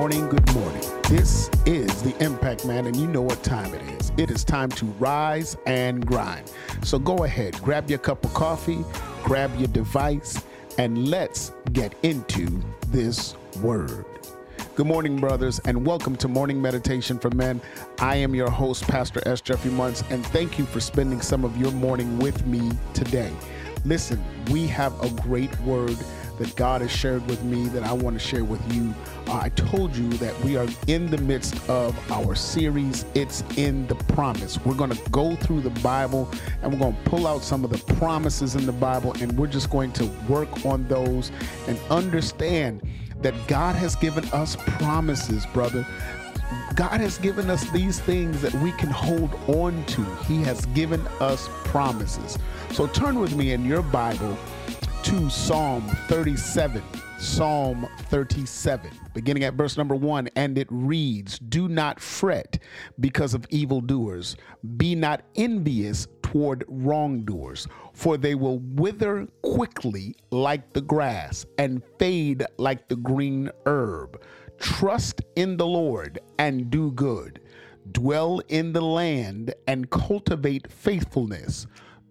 morning, good morning. This is the Impact Man, and you know what time it is. It is time to rise and grind. So go ahead, grab your cup of coffee, grab your device, and let's get into this word. Good morning, brothers, and welcome to Morning Meditation for Men. I am your host, Pastor S. Jeffrey Muntz, and thank you for spending some of your morning with me today. Listen, we have a great word that God has shared with me that I want to share with you. I told you that we are in the midst of our series, It's in the Promise. We're going to go through the Bible and we're going to pull out some of the promises in the Bible, and we're just going to work on those and understand that God has given us promises, brother. God has given us these things that we can hold on to. He has given us promises. So turn with me in your Bible to Psalm 37, Psalm 37, beginning at verse number 1, and it reads, "Do not fret because of evildoers. Be not envious toward wrongdoers, for they will wither quickly like the grass and fade like the green herb. Trust in the Lord and do good. Dwell in the land and cultivate faithfulness.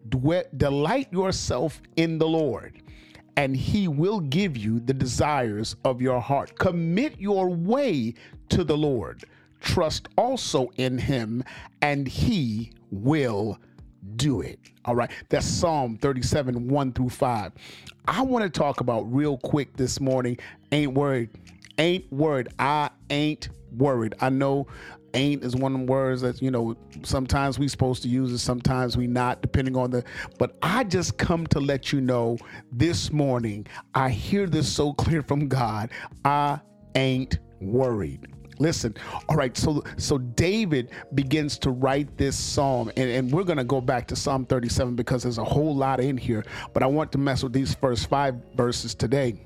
Delight yourself in the Lord, and he will give you the desires of your heart. Commit your way to the Lord. Trust also in him, and he will do it." All right, that's Psalm 37, 1 through 5. I want to talk about real quick this morning, ain't worried. Ain't worried. I ain't worried. I know ain't is one of the words that, sometimes we supposed to use it, sometimes we not, depending on but I just come to let you know this morning, I hear this so clear from God. I ain't worried. Listen, all right, so David begins to write this psalm, and we're going to go back to Psalm 37 because there's a whole lot in here, but I want to mess with these first 5 verses today.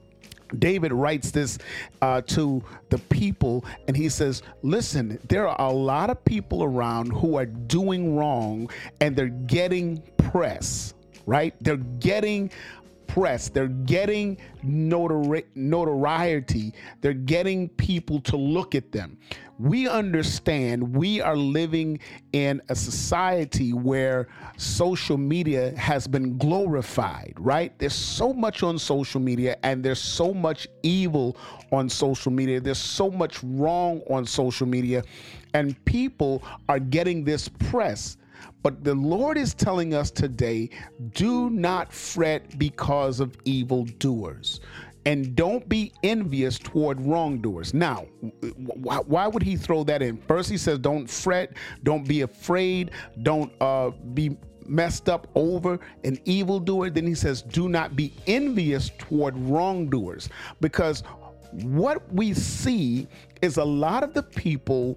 David writes this to the people, and he says, listen, there are a lot of people around who are doing wrong, and they're getting press, right? They're getting press. They're getting notoriety. They're getting people to look at them. We understand we are living in a society where social media has been glorified, right? There's so much on social media, and there's so much evil on social media. There's so much wrong on social media, and people are getting this press. But the Lord is telling us today, do not fret because of evildoers, and don't be envious toward wrongdoers. Now, why would he throw that in? First, he says, don't fret, don't be afraid, don't be messed up over an evildoer. Then he says, do not be envious toward wrongdoers, because what we see is a lot of the people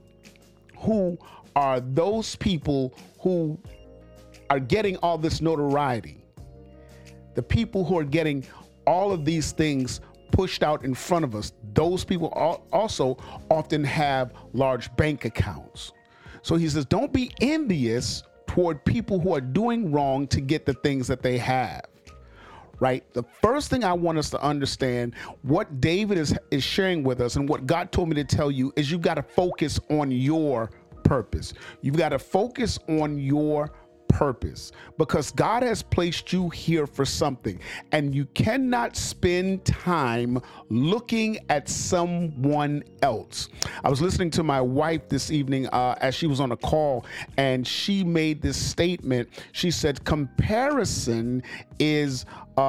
who are those people who are getting all this notoriety, the people who are getting all of these things pushed out in front of us. Those people also often have large bank accounts. So he says, don't be envious toward people who are doing wrong to get the things that they have. Right? The first thing I want us to understand, what David is sharing with us, and what God told me to tell you, is you've got to focus on your purpose. You've got to focus on your purpose, because God has placed you here for something, and you cannot spend time looking at someone else. I was listening to my wife this evening as she was on a call, and she made this statement. She said, comparison is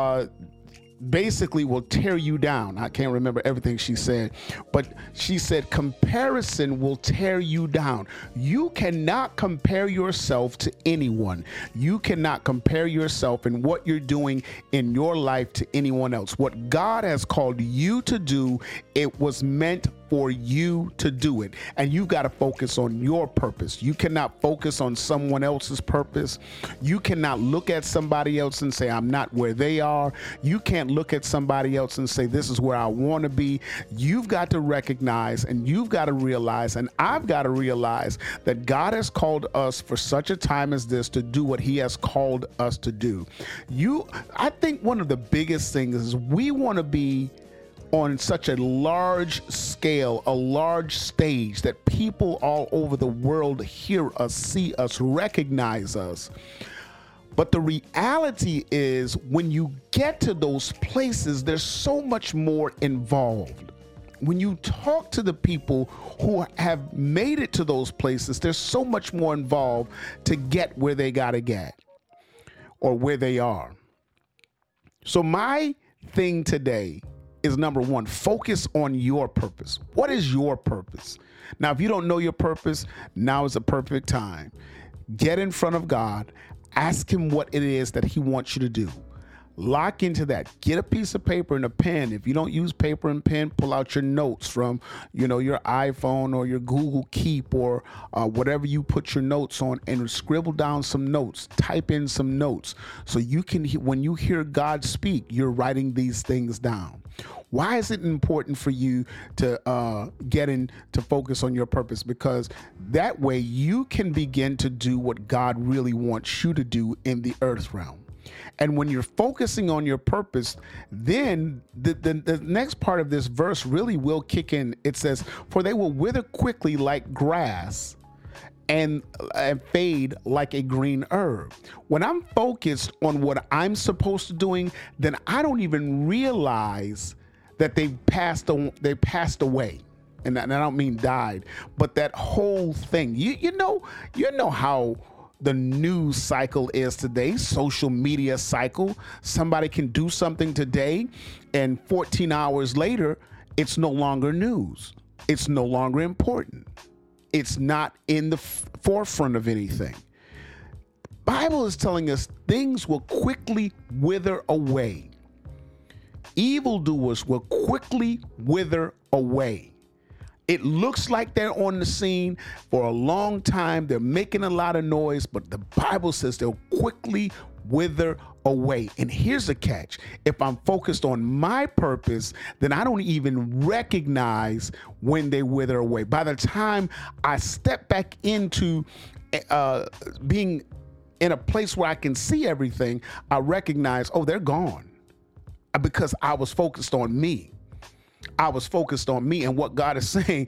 basically will tear you down. I can't remember everything she said, but she said comparison will tear you down. You cannot compare yourself to anyone. You cannot compare yourself and what you're doing in your life to anyone else. What God has called you to do, it was meant for you to do it. And you've got to focus on your purpose. You cannot focus on someone else's purpose. You cannot look at somebody else and say, I'm not where they are. You can't look at somebody else and say, this is where I want to be. You've got to recognize, and you've got to realize, and I've got to realize that God has called us for such a time as this to do what he has called us to do. I think one of the biggest things is we want to be on such a large scale, a large stage that people all over the world hear us, see us, recognize us. But the reality is, when you get to those places, there's so much more involved. When you talk to the people who have made it to those places, there's so much more involved to get where they got to get or where they are. So my thing today is, number one, focus on your purpose. What is your purpose? Now, if you don't know your purpose, now is the perfect time. Get in front of God. Ask him what it is that he wants you to do. Lock into that. Get a piece of paper and a pen. If you don't use paper and pen, pull out your notes from, your iPhone or your Google Keep or whatever you put your notes on, and scribble down some notes. Type in some notes so you can, when you hear God speak, you're writing these things down. Why is it important for you to get in to focus on your purpose? Because that way you can begin to do what God really wants you to do in the earth realm. And when you're focusing on your purpose, then the next part of this verse really will kick in. It says, for they will wither quickly like grass and fade like a green herb. When I'm focused on what I'm supposed to doing, then I don't even realize that they passed away. And I don't mean died, but that whole thing. You know how the news cycle is today, social media cycle. Somebody can do something today, and 14 hours later, it's no longer news. It's no longer important. It's not in the forefront of anything. Bible is telling us things will quickly wither away. Evildoers will quickly wither away. It looks like they're on the scene for a long time. They're making a lot of noise, but the Bible says they'll quickly wither away. And here's the catch. If I'm focused on my purpose, then I don't even recognize when they wither away. By the time I step back into being in a place where I can see everything, I recognize, oh, they're gone, because I was focused on me. I was focused on me. And what God is saying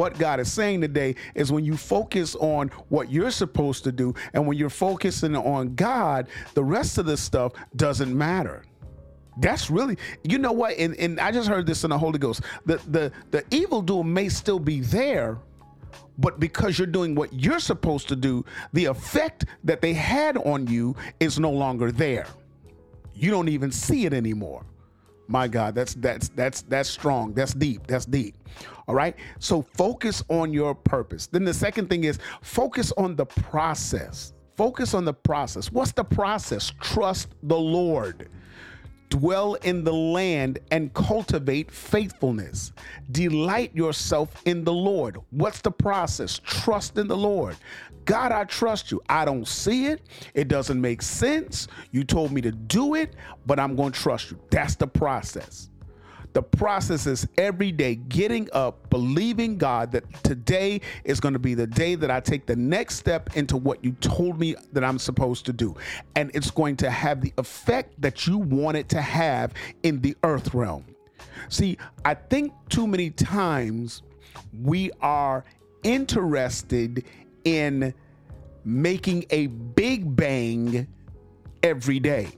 today is, when you focus on what you're supposed to do, and when you're focusing on God, the rest of this stuff doesn't matter. That's really, you know what? And I just heard this in the Holy Ghost. The evildoer may still be there, but because you're doing what you're supposed to do, the effect that they had on you is no longer there. You don't even see it anymore. My God, that's strong. That's deep. All right. So focus on your purpose. Then the second thing is, focus on the process. Focus on the process. What's the process? Trust the Lord. Dwell in the land and cultivate faithfulness. Delight yourself in the Lord. What's the process? Trust in the Lord. God, I trust you. I don't see it. It doesn't make sense. You told me to do it, but I'm going to trust you. That's the process. The process is every day getting up, believing God that today is going to be the day that I take the next step into what you told me that I'm supposed to do. And it's going to have the effect that you want it to have in the earth realm. See, I think too many times we are interested in making a big bang every day.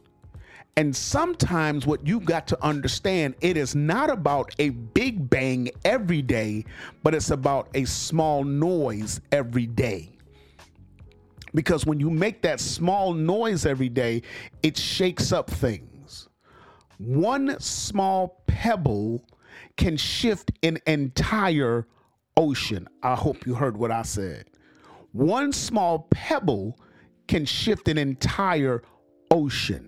And sometimes what you've got to understand, it is not about a big bang every day, but it's about a small noise every day. Because when you make that small noise every day, it shakes up things. One small pebble can shift an entire ocean. I hope you heard what I said. One small pebble can shift an entire ocean.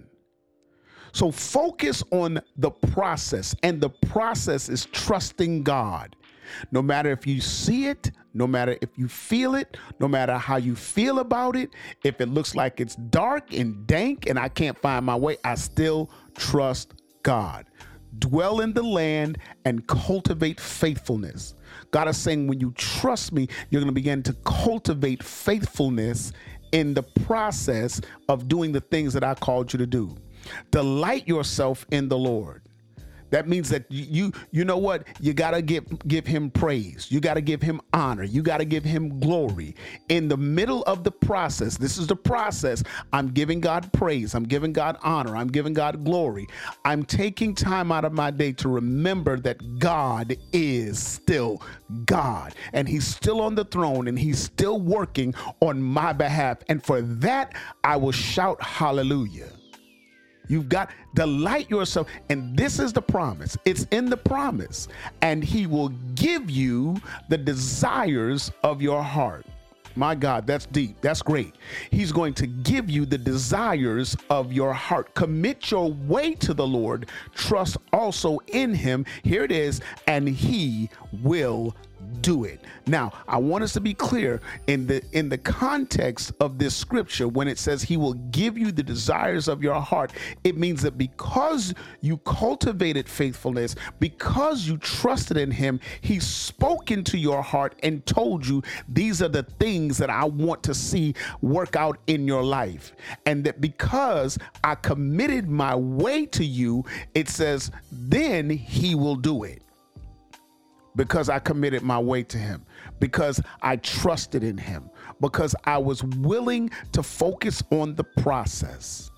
So focus on the process, and the process is trusting God. No matter if you see it, no matter if you feel it, no matter how you feel about it, if it looks like it's dark and dank and I can't find my way, I still trust God. Dwell in the land and cultivate faithfulness. God is saying, when you trust me, you're going to begin to cultivate faithfulness in the process of doing the things that I called you to do. Delight yourself in the Lord. That means that you know what? You got to give him praise. You got to give him honor. You got to give him glory. In the middle of the process, this is the process. I'm giving God praise. I'm giving God honor. I'm giving God glory. I'm taking time out of my day to remember that God is still God, and he's still on the throne, and he's still working on my behalf. And for that, I will shout hallelujah. You've got delight yourself. And this is the promise. It's in the promise. And he will give you the desires of your heart. My God, that's deep. That's great. He's going to give you the desires of your heart. Commit your way to the Lord. Trust also in him. Here it is. And he will do it. Now, I want us to be clear in the context of this scripture. When it says he will give you the desires of your heart, it means that because you cultivated faithfulness, because you trusted in him, he spoke into your heart and told you, these are the things that I want to see work out in your life. And that because I committed my way to you, it says, then he will do it. Because I committed my way to him, because I trusted in him, because I was willing to focus on the process,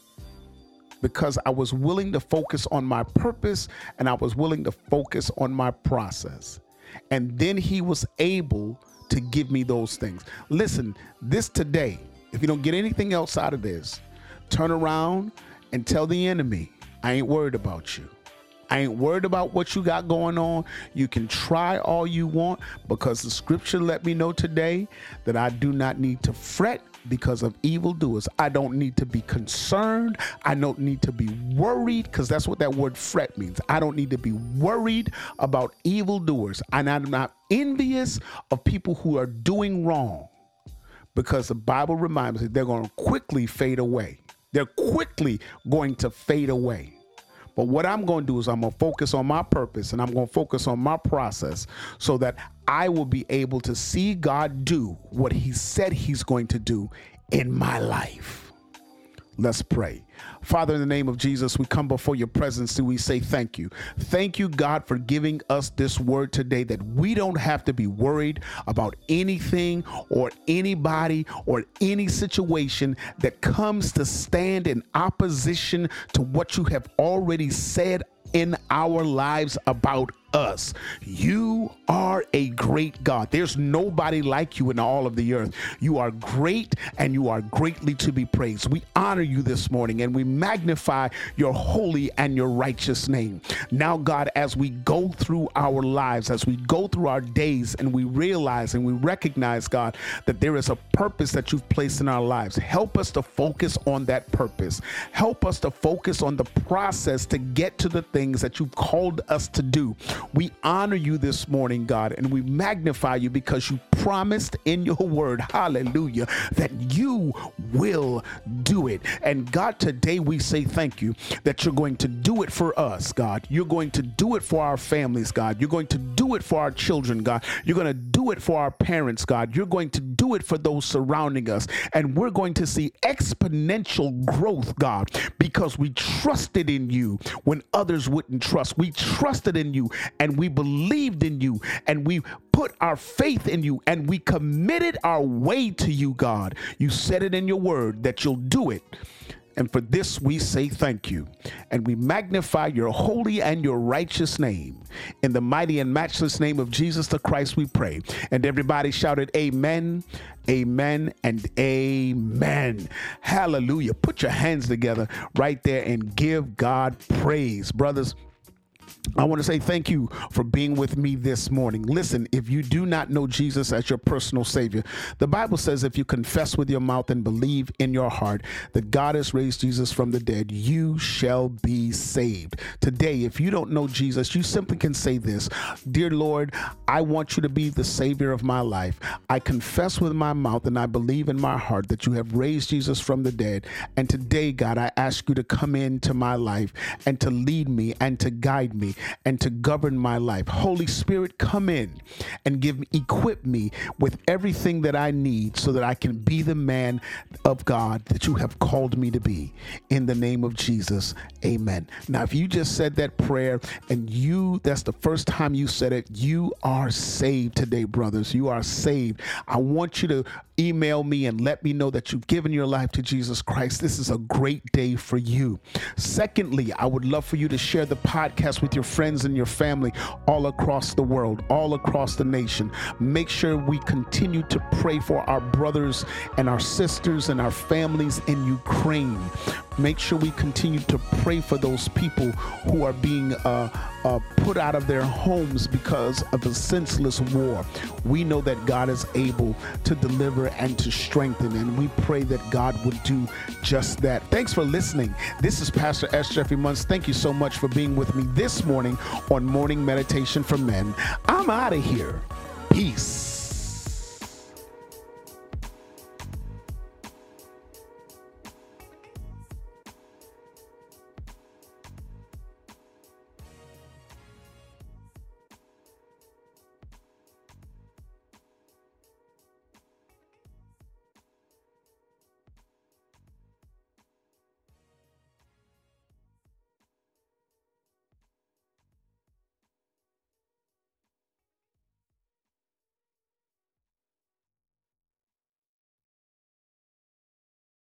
because I was willing to focus on my purpose, and I was willing to focus on my process. And then he was able to give me those things. Listen, this today, if you don't get anything else out of this, turn around and tell the enemy, I ain't worried about you. I ain't worried about what you got going on. You can try all you want, because the scripture let me know today that I do not need to fret because of evildoers. I don't need to be concerned. I don't need to be worried, because that's what that word fret means. I don't need to be worried about evildoers. And I'm not envious of people who are doing wrong, because the Bible reminds me they're going to quickly fade away. They're quickly going to fade away. But what I'm going to do is I'm going to focus on my purpose, and I'm going to focus on my process, so that I will be able to see God do what he said he's going to do in my life. Let's pray. Father, in the name of Jesus, we come before your presence and we say thank you. Thank you, God, for giving us this word today, that we don't have to be worried about anything or anybody or any situation that comes to stand in opposition to what you have already said in our lives about us. You are a great God. There's nobody like you in all of the earth. You are great, and you are greatly to be praised. We honor you this morning, and we magnify your holy and your righteous name. Now, God, as we go through our lives, as we go through our days, and we realize and we recognize, God, that there is a purpose that you've placed in our lives, help us to focus on that purpose. Help us to focus on the process to get to the things that you've called us to do. We honor you this morning, God, and we magnify you, because you promised in your word, hallelujah, that you will do it. And God, today we say thank you that you're going to do it for us, God. You're going to do it for our families, God. You're going to do it for our children, God. You're going to do it for our parents, God. You're going to do it for those surrounding us. And we're going to see exponential growth, God, because we trusted in you when others wouldn't trust. We trusted in you, and we believed in you, and we put our faith in you, and we committed our way to you, God. You said it in your word that you'll do it. And for this, we say thank you. And we magnify your holy and your righteous name. In the mighty and matchless name of Jesus the Christ, we pray. And everybody shouted, amen, amen, and amen. Hallelujah. Put your hands together right there and give God praise. Brothers, I want to say thank you for being with me this morning. Listen, if you do not know Jesus as your personal Savior, the Bible says if you confess with your mouth and believe in your heart that God has raised Jesus from the dead, you shall be saved. Today, if you don't know Jesus, you simply can say this: Dear Lord, I want you to be the Savior of my life. I confess with my mouth and I believe in my heart that you have raised Jesus from the dead. And today, God, I ask you to come into my life and to lead me and to guide me me and to govern my life. Holy Spirit, come in and equip me with everything that I need so that I can be the man of God that you have called me to be. In the name of Jesus, amen. Now, if you just said that prayer and that's the first time you said it, you are saved today, brothers. You are saved. I want you to email me and let me know that you've given your life to Jesus Christ. This is a great day for you. Secondly, I would love for you to share the podcast with your friends and your family all across the world, all across the nation. Make sure we continue to pray for our brothers and our sisters and our families in Ukraine. Make sure we continue to pray for those people who are being put out of their homes because of a senseless war. We know that God is able to deliver and to strengthen, and we pray that God would do just that. Thanks for listening. This is Pastor S. Jeffrey Munz. Thank you so much for being with me this morning on Morning Meditation for Men. I'm out of here. Peace.